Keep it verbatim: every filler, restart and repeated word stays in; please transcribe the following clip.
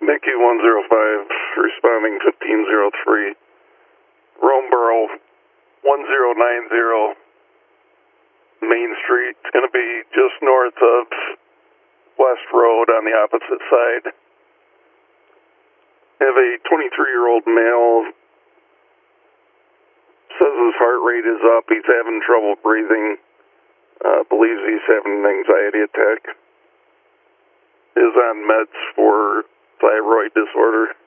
Mickey one zero five, responding fifteen oh three. Romeboro one zero nine zero, Main Street. It's going to be just north of West Road on the opposite side. I have a twenty-three-year-old male. Says his heart rate is up. He's having trouble breathing. Uh, believes he's having an anxiety attack. Is on meds for thyroid disorder.